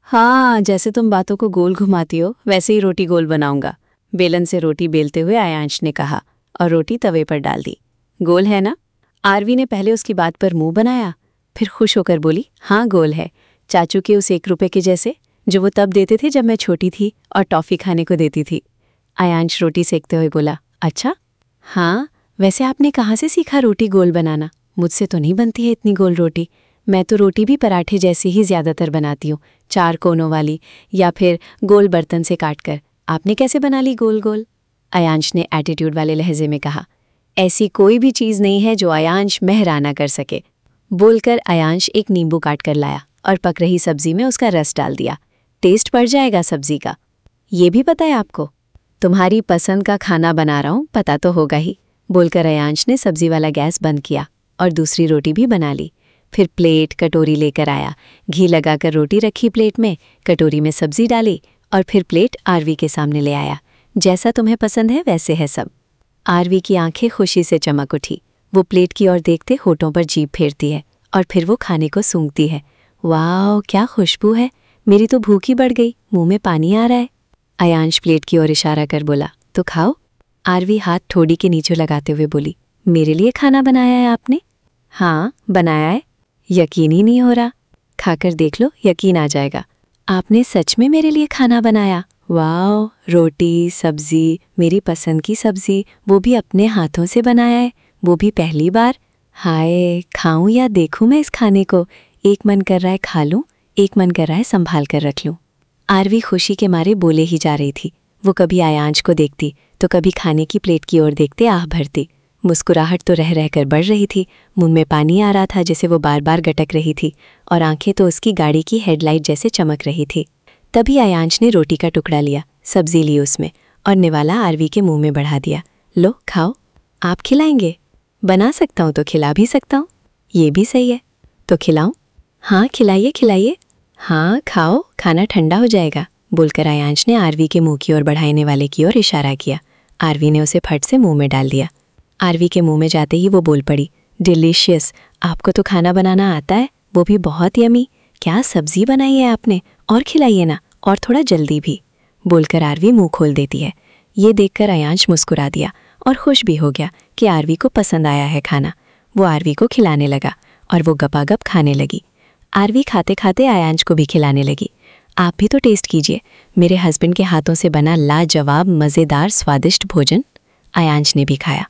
हाँ, जैसे तुम बातों को गोल घुमाती हो वैसे ही रोटी गोल बनाऊंगा। बेलन से रोटी बेलते हुए आयांश ने कहा और रोटी तवे पर डाल दी। गोल है ना? आरवी ने पहले उसकी बात पर मुंह बनाया, फिर खुश होकर बोली, हाँ गोल है। चाचू के उस 1 रुपए के जैसे, जो वो तब देते थे जब मैं छोटी थी और टॉफी खाने को देती थी। आयांश रोटी सेकते हुए बोला, अच्छा हाँ, वैसे आपने कहाँ से सीखा रोटी गोल बनाना? मुझसे तो नहीं बनती है इतनी गोल रोटी। मैं तो रोटी भी पराठे जैसी ही ज़्यादातर बनाती हूँ, 4 कोनों वाली या फिर गोल बर्तन से काटकर। आपने कैसे बना ली गोल गोल? आयांश ने एटीट्यूड वाले लहजे में कहा। ऐसी कोई भी चीज़ नहीं है जो आयांश मेहरा ना कर सके। बोलकर आयांश एक नींबू काट कर लाया और पक रही सब्जी में उसका रस डाल दिया। टेस्ट बढ़ जाएगा सब्जी का। ये भी पता है आपको? तुम्हारी पसंद का खाना बना रहा हूँ, पता तो होगा ही। बोलकर आयांश ने सब्जी वाला गैस बंद किया और दूसरी रोटी भी बना ली। फिर प्लेट कटोरी लेकर आया, घी लगाकर रोटी रखी प्लेट में, कटोरी में सब्जी डाली और फिर प्लेट आरवी के सामने ले आया। जैसा तुम्हें पसंद है वैसे है सब। आरवी की आंखें खुशी से चमक उठी। वो प्लेट की ओर देखते होठों पर जीभ फेरती है और फिर वो खाने को सूंघती है। वाह, क्या खुशबू है! मेरी तो भूख ही बढ़ गई, मुंह में पानी आ रहा है। आयांश प्लेट की ओर इशारा कर बोला, तो खाओ। आरवी हाथ ठोड़ी के नीचे लगाते हुए बोली, मेरे लिए खाना बनाया है आपने? हाँ, बनाया है। यकीन ही नहीं हो रहा। खाकर देख लो, यकीन आ जाएगा। आपने सच में मेरे लिए खाना बनाया? वाह, रोटी सब्जी, मेरी पसंद की सब्जी, वो भी अपने हाथों से बनाया है, वो भी पहली बार। हाय, खाऊं या देखूं मैं इस खाने को? एक मन कर रहा है खा लूं, एक मन कर रहा है संभाल कर रख लूं। आरवी खुशी के मारे बोले ही जा रही थी। वो कभी आयांश को देखती तो कभी खाने की प्लेट की ओर देखते आह भरती। मुस्कुराहट तो रह रहकर बढ़ रही थी, मुंह में पानी आ रहा था जैसे वो बार बार गटक रही थी, और आंखें तो उसकी गाड़ी की हेडलाइट जैसे चमक रही थी। तभी आयांश ने रोटी का टुकड़ा लिया, सब्जी ली उसमें और निवाला आरवी के मुंह में बढ़ा दिया। लो खाओ। आप खिलाएंगे? बना सकता हूँ तो खिला भी सकता हूँ। ये भी सही है, तो खिलाऊं? हाँ खिलाइए खिलाइए। हाँ खाओ, खाना ठंडा हो जाएगा। बोलकर आयांश ने आरवी के मुंह की ओर बढ़ाने वाले की ओर इशारा किया। आरवी ने उसे फट से मुंह में डाल दिया। आरवी के मुंह में जाते ही वो बोल पड़ी, डिलीशियस! आपको तो खाना बनाना आता है, वो भी बहुत यमी। क्या सब्जी बनाई है आपने, और खिलाइए ना, और थोड़ा जल्दी भी। बोलकर आरवी मुंह खोल देती है। ये देखकर आयांश मुस्कुरा दिया और खुश भी हो गया कि आरवी को पसंद आया है खाना। वो आरवी को खिलाने लगा और वो गपागप खाने लगी। आरवी खाते खाते आयांश को भी खिलाने लगी। आप भी तो टेस्ट कीजिए मेरे हस्बैंड के हाथों से बना लाजवाब मज़ेदार स्वादिष्ट भोजन। आयांश ने भी खाया।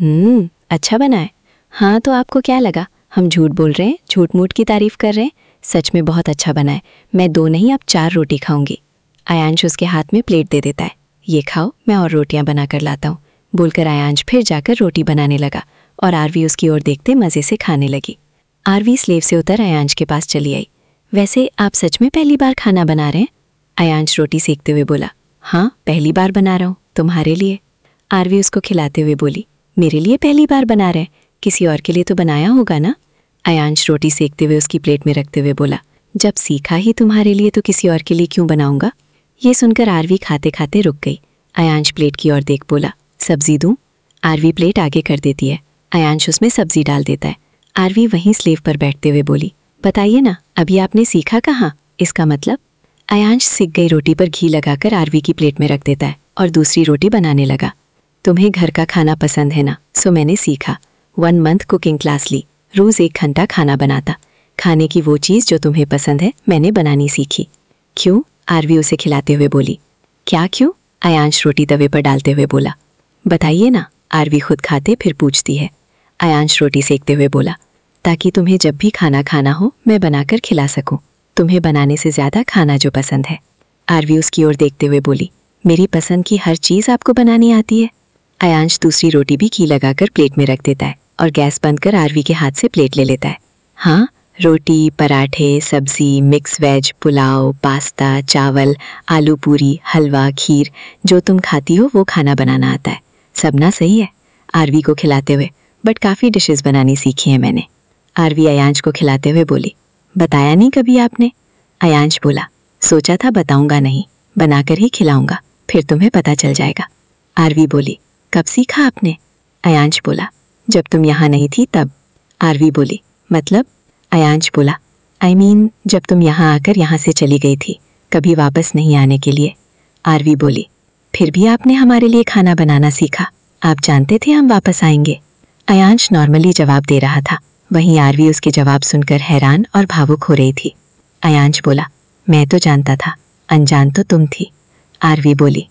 अच्छा बना है। हाँ तो आपको क्या लगा, हम झूठ बोल रहे हैं, झूठ मूठ की तारीफ कर रहे हैं? सच में बहुत अच्छा बना है। मैं 2 नहीं अब 4 रोटी खाऊंगी। आयांश उसके हाथ में प्लेट दे देता है। ये खाओ, मैं और रोटियां बना कर लाता हूँ। बोलकर आयांश फिर जाकर रोटी बनाने लगा और आरवी उसकी ओर देखते मज़े से खाने लगी। आरवी स्लेव से उतर आयांश के पास चली आई। वैसे आप सच में पहली बार खाना बना रहे हैं? आयांश रोटी सेकते हुए बोला। हाँ, पहली बार बना रहा हूँ, तुम्हारे लिए। आरवी उसको खिलाते हुए बोली, मेरे लिए पहली बार बना रहे हैं? किसी और के लिए तो बनाया होगा ना? आयांश रोटी सेकते हुए उसकी प्लेट में रखते हुए बोला, जब सीखा ही तुम्हारे लिए तो किसी और के लिए क्यों बनाऊंगा? ये सुनकर आरवी खाते खाते रुक गई। आयांश प्लेट की ओर देख बोला, सब्जी दूं? आरवी प्लेट आगे कर देती है। आयांश उसमें सब्जी डाल देता है। आरवी वहीं स्लेव पर बैठते हुए बोली, बताइए ना, अभी आपने सीखा कहाँ? इसका मतलब? आयांश सिक गई रोटी पर घी लगाकर आरवी की प्लेट में रख देता है और दूसरी रोटी बनाने लगा। तुम्हें घर का खाना पसंद है ना, सो मैंने सीखा। 1 मंथ कुकिंग क्लास ली, रोज़ 1 घंटा खाना बनाता। खाने की वो चीज़ जो तुम्हें पसंद है मैंने बनानी सीखी। क्यों? आरवी उसे खिलाते हुए बोली। क्या क्यों? आयांश रोटी तवे पर डालते हुए बोला। बताइए ना, आरवी खुद खाते फिर पूछती है। आयांश रोटी सेकते हुए बोला, ताकि तुम्हें जब भी खाना खाना हो मैं बनाकर खिला सकूं। तुम्हें बनाने से ज़्यादा खाना जो पसंद है। आरवी उसकी ओर देखते हुए बोली, मेरी पसंद की हर चीज़ आपको बनानी आती है? आयांश दूसरी रोटी भी घी लगाकर प्लेट में रख देता है और गैस बंद कर आरवी के हाथ से प्लेट ले लेता है। हाँ, रोटी, पराठे, सब्जी, मिक्स वेज, पुलाव, पास्ता, चावल, आलू पूरी, हलवा, खीर, जो तुम खाती हो वो खाना बनाना आता है। सब ना सही है? आरवी को खिलाते हुए, बट काफ़ी डिशेस बनानी सीखी है मैंने। आरवी आयांश को खिलाते हुए बोली, बताया नहीं कभी आपने? आयांश बोला, सोचा था बताऊंगा नहीं, बनाकर ही खिलाऊंगा, फिर तुम्हें पता चल जाएगा। आरवी बोली, कब सीखा आपने? आयांश बोला, जब तुम यहाँ नहीं थी तब। आरवी बोली, मतलब? आयांश बोला, I mean, जब तुम यहाँ आकर यहाँ से चली गई थी, कभी वापस नहीं आने के लिए। आरवी बोली, फिर भी आपने हमारे लिए खाना बनाना सीखा, आप जानते थे हम वापस आएंगे। अयांश नॉर्मली जवाब दे रहा था, वहीं आरवी उसके जवाब सुनकर हैरान और भावुक हो रही थी। अयांश बोला, मैं तो जानता था, अनजान तो तुम थी। आरवी बोली,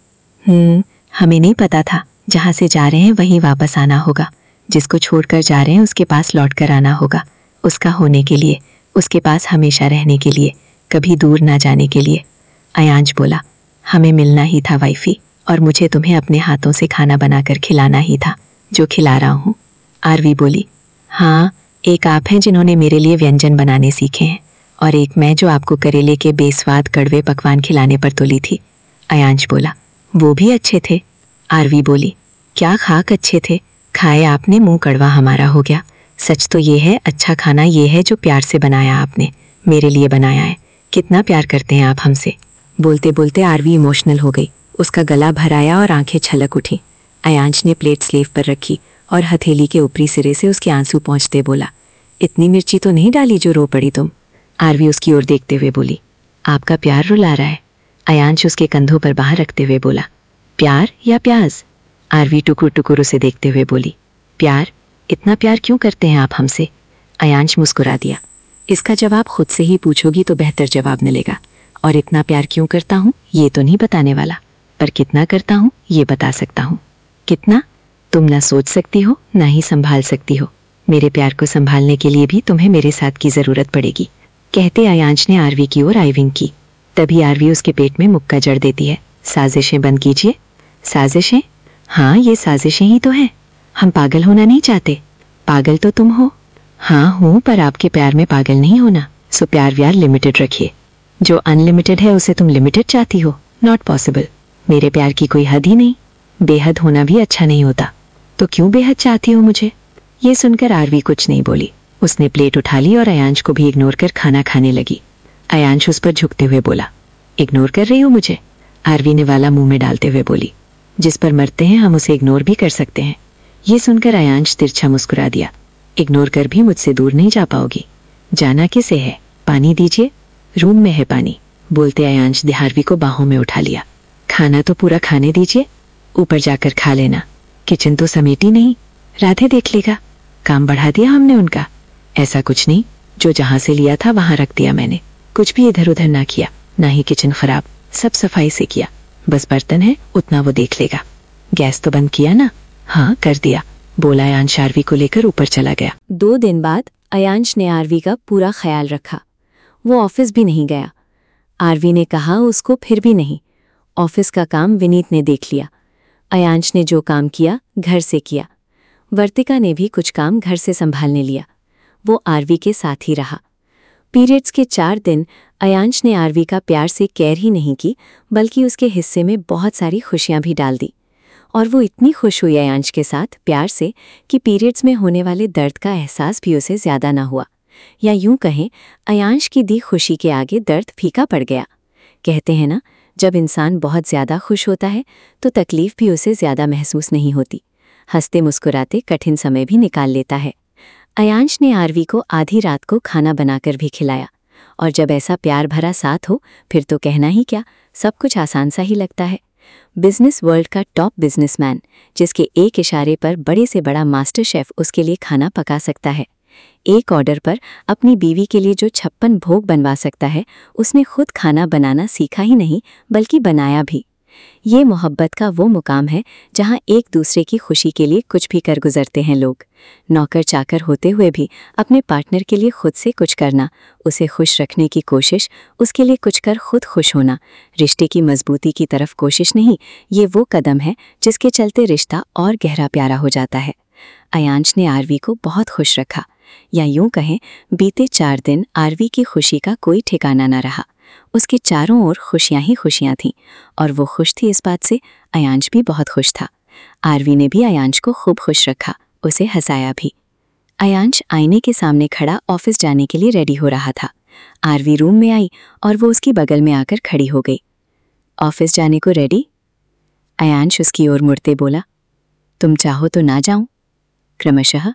हमें नहीं पता था, जहाँ से जा रहे हैं वहीं वापस आना होगा, जिसको छोड़कर जा रहे हैं उसके पास लौट कर आना होगा, उसका होने के लिए, उसके पास हमेशा रहने के लिए, कभी दूर ना जाने के लिए। अयांश बोला, हमें मिलना ही था वाइफी, और मुझे तुम्हें अपने हाथों से खाना बनाकर खिलाना ही था, जो खिला रहा हूँ। आरवी बोली, हाँ, एक आप हैं जिन्होंने मेरे लिए व्यंजन बनाने सीखे हैं, और एक मैं जो आपको करेले के बेस्वाद कड़वे पकवान खिलाने पर तुली थी। अयांश बोला, वो भी अच्छे थे। आरवी बोली, क्या खाक अच्छे थे, खाए आपने मुंह कड़वा हमारा हो गया। सच तो ये है, अच्छा खाना ये है जो प्यार से बनाया आपने, मेरे लिए बनाया है। कितना प्यार करते हैं आप हमसे। बोलते बोलते आरवी इमोशनल हो गई, उसका गला भर आया और आंखें छलक उठी। अयांश ने प्लेट स्लेव पर रखी और हथेली के ऊपरी सिरे से उसके आंसू पहुंचते बोला, इतनी मिर्ची तो नहीं डाली जो रो पड़ी तुम। आरवी उसकी ओर देखते हुए बोली, आपका प्यार रुला रहा है। अयांश उसके कंधों पर बाहर रखते हुए बोला, प्यार या प्याज। आरवी टुकुर टुकुर उसे देखते हुए बोली, प्यार, इतना प्यार क्यों करते हैं आप हमसे। अयांश मुस्कुरा दिया, इसका जवाब खुद से ही पूछोगी तो बेहतर जवाब मिलेगा, और इतना प्यार क्यों करता हूँ ये तो नहीं बताने वाला, पर कितना करता हूँ ये बता सकता हूँ। कितना, तुम ना सोच सकती हो ना ही संभाल सकती हो। मेरे प्यार को संभालने के लिए भी तुम्हें मेरे साथ की जरूरत पड़ेगी। कहते अयांश ने आरवी की ओर आइविंग की। तभी आरवी उसके पेट में मुक्का जड़ देती है, साजिशें बंद कीजिए। साजिशें? हाँ, ये साजिशें ही तो हैं। हम पागल होना नहीं चाहते। पागल तो तुम हो। हाँ हूँ, पर आपके प्यार में पागल नहीं होना। सो प्यार व्यार लिमिटेड रखिए। जो अनलिमिटेड है उसे तुम लिमिटेड चाहती हो, नॉट पॉसिबल। मेरे प्यार की कोई हद ही नहीं। बेहद होना भी अच्छा नहीं होता। तो क्यों बेहद चाहती हो मुझे? ये सुनकर आरवी कुछ नहीं बोली। उसने प्लेट उठा ली और अयांश को भी इग्नोर कर खाना खाने लगी। अयांश उस पर झुकते हुए बोला, इग्नोर कर रही हो मुझे? आरवी ने वाला मुंह में डालते हुए बोली, जिस पर मरते हैं हम उसे इग्नोर भी कर सकते हैं। ये सुनकर अयांश तिरछा मुस्कुरा दिया, इग्नोर कर भी मुझसे दूर नहीं जा पाओगी। जाना किसे है? पानी दीजिए, रूम में है पानी। बोलते अयांश ने आरवी को बाहों में उठा लिया। खाना तो पूरा खाने दीजिए, ऊपर जाकर खा लेना। किचन तो समेटी नहीं, राधे देख लेगा। काम बढ़ा दिया हमने उनका। ऐसा कुछ नहीं, जो जहां से लिया था वहां रख दिया मैंने। कुछ भी इधर उधर ना किया, ना ही किचन खराब, सब सफाई से किया। बस बर्तन है उतना वो देख लेगा। गैस तो बंद किया ना? हाँ कर दिया, बोला अयांश आरवी को लेकर ऊपर चला गया। 2 दिन बाद अयांश ने आरवी का पूरा ख्याल रखा। वो ऑफिस भी नहीं गया। आरवी ने कहा उसको फिर भी नहीं। ऑफिस का काम विनीत ने देख लिया। अयांश ने जो काम किया घर से किया। वर्तिका ने भी कुछ काम घर से संभालने लिया। वो आरवी के साथ ही रहा। पीरियड्स के 4 दिन अयांश ने आरवी का प्यार से केयर ही नहीं की, बल्कि उसके हिस्से में बहुत सारी खुशियां भी डाल दी। और वो इतनी खुश हुई अयांश के साथ प्यार से कि पीरियड्स में होने वाले दर्द का एहसास भी उसे ज्यादा ना हुआ। या यूं कहें, अयांश की दी खुशी के आगे दर्द फीका पड़ गया। कहते हैं ना, जब इंसान बहुत ज्यादा खुश होता है तो तकलीफ भी उसे ज्यादा महसूस नहीं होती। हंसते मुस्कुराते कठिन समय भी निकाल लेता है। अयांश ने आरवी को आधी रात को खाना बनाकर भी खिलाया। और जब ऐसा प्यार भरा साथ हो फिर तो कहना ही क्या, सब कुछ आसान सा ही लगता है। बिजनेस वर्ल्ड का टॉप बिजनेसमैन, जिसके एक इशारे पर बड़े से बड़ा मास्टर शेफ उसके लिए खाना पका सकता है। एक ऑर्डर पर अपनी बीवी के लिए जो 56 भोग बनवा सकता है, उसने खुद खाना बनाना सीखा ही नहीं बल्कि बनाया भी। ये मोहब्बत का वो मुकाम है जहाँ एक दूसरे की खुशी के लिए कुछ भी कर गुजरते हैं लोग। नौकर चाकर होते हुए भी अपने पार्टनर के लिए खुद से कुछ करना, उसे खुश रखने की कोशिश, उसके लिए कुछ कर खुद खुश होना, रिश्ते की मजबूती की तरफ कोशिश नहीं, ये वो कदम है जिसके चलते रिश्ता और गहरा प्यारा हो जाता है। अयांश ने आरवी को बहुत खुश रखा। या यूं कहें, बीते 4 दिन आरवी की खुशी का कोई ठिकाना न रहा। उसके चारों ओर खुशियां ही खुशियां थीं, और वो खुश थी इस बात से, अयांश भी बहुत खुश था। आरवी ने भी अयांश को खूब खुश रखा, उसे हंसाया भी। अयांश आईने के सामने खड़ा ऑफिस जाने के लिए रेडी हो रहा था। आरवी रूम में आई और वो उसकी बगल में आकर खड़ी हो गई। ऑफिस जाने को रेडी? अयांश उसकी ओर मुड़ते बोला, तुम चाहो तो ना जाऊं? क्रमशः